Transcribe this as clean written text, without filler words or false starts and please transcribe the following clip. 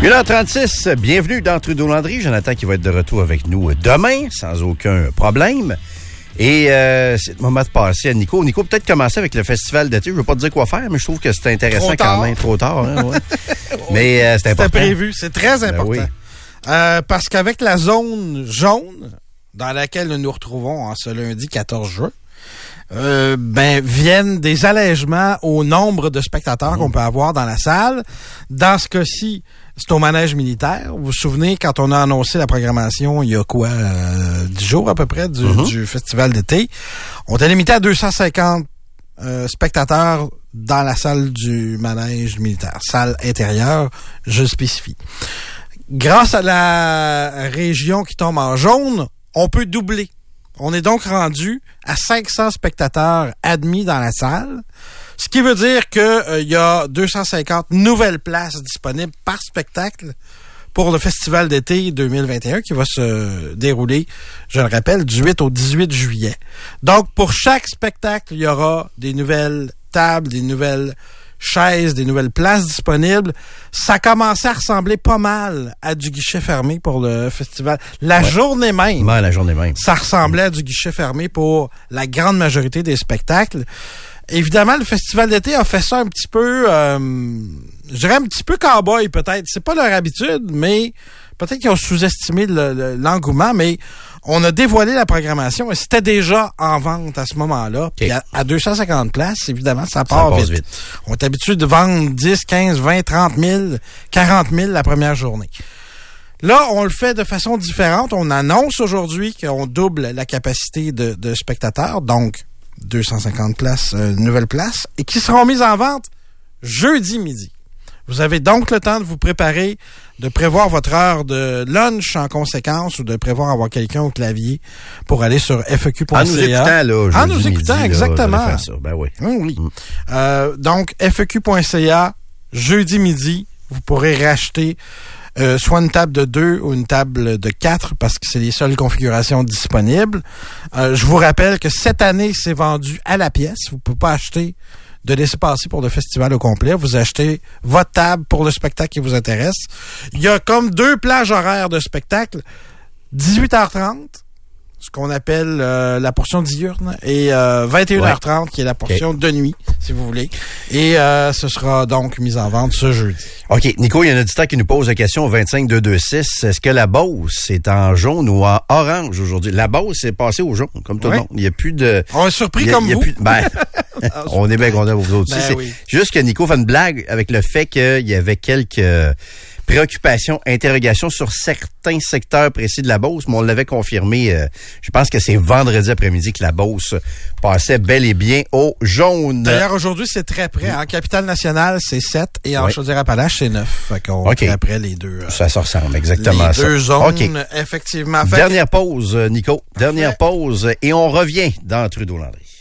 1h36, bienvenue dans Trudeau-Landry. Jonathan qui va être de retour avec nous demain, sans aucun problème. Et c'est le moment de passer à Nico. Nico, peut-être commencer avec le festival d'été. Je veux pas te dire quoi faire, mais je trouve que c'est intéressant quand même. Trop tard. Hein, ouais. Mais c'est important. C'était prévu, c'est très important. Oui. Parce qu'avec la zone jaune, dans laquelle nous nous retrouvons en ce lundi 14 juin, viennent des allègements au nombre de spectateurs qu'on peut avoir dans la salle. Dans ce cas-ci, c'est au manège militaire. Vous vous souvenez, quand on a annoncé la programmation, il y a 10 jours à peu près du festival d'été, on était limité à 250 spectateurs dans la salle du manège militaire. Salle intérieure, je spécifie. Grâce à la région qui tombe en jaune, on peut doubler. On est donc rendu à 500 spectateurs admis dans la salle, ce qui veut dire que y a 250 nouvelles places disponibles par spectacle pour le festival d'été 2021 qui va se dérouler, je le rappelle, du 8 au 18 juillet. Donc, pour chaque spectacle, il y aura des nouvelles tables, des nouvelles chaises, des nouvelles places disponibles. Ça commençait à ressembler pas mal à du guichet fermé pour le festival. La journée même. Ouais, la journée même. Ça ressemblait à du guichet fermé pour la grande majorité des spectacles. Évidemment, le festival d'été a fait ça un petit peu, je dirais un petit peu cow-boy peut-être. C'est pas leur habitude, mais peut-être qu'ils ont sous-estimé l'engouement, mais on a dévoilé la programmation et c'était déjà en vente à ce moment-là. Puis à 250 places, évidemment, ça part vite. On est habitué de vendre 10, 15, 20, 30 000, 40 000 la première journée. Là, on le fait de façon différente. On annonce aujourd'hui qu'on double la capacité de spectateurs, donc 250 places, nouvelles places, et qui seront mises en vente jeudi midi. Vous avez donc le temps de vous préparer, de prévoir votre heure de lunch en conséquence ou de prévoir avoir quelqu'un au clavier pour aller sur FEQ.ca. En nous écoutant, là. En nous écoutant, midi, exactement. Là, faire ça. Ben oui. Oui. Donc, FEQ.ca, jeudi midi, vous pourrez racheter soit une table de 2 ou une table de 4 parce que c'est les seules configurations disponibles. Je vous rappelle que cette année, c'est vendu à la pièce. Vous ne pouvez pas acheter de laisser-passer pour le festival au complet. Vous achetez votre table pour le spectacle qui vous intéresse. Il y a comme 2 plages horaires de spectacle. 18h30, ce qu'on appelle la portion diurne, et 21h30, qui est la portion de nuit, si vous voulez. Et ce sera donc mis en vente ce jeudi. OK. Nico, il y a un auditeur qui nous pose la question au 25226. Est-ce que la Beauce est en jaune ou en orange aujourd'hui? La Beauce est passée au jaune, comme tout le monde. Il n'y a plus de... On est surpris comme vous. On est bien contents vous autres aussi. Oui. Juste que Nico fait une blague avec le fait qu'il y avait quelques préoccupations, interrogations sur certains secteurs précis de la Beauce, mais on l'avait confirmé, je pense que c'est vendredi après-midi que la Beauce passait bel et bien au jaune. D'ailleurs, aujourd'hui, c'est très près. En Capitale-Nationale, c'est 7 et en Chaudière-Appalaches, c'est 9. Fait qu'on est très près les deux. Ça se ressemble, exactement. Les deux zones, effectivement. Dernière pause, Nico. Dernière pause et on revient dans Trudeau-Landry.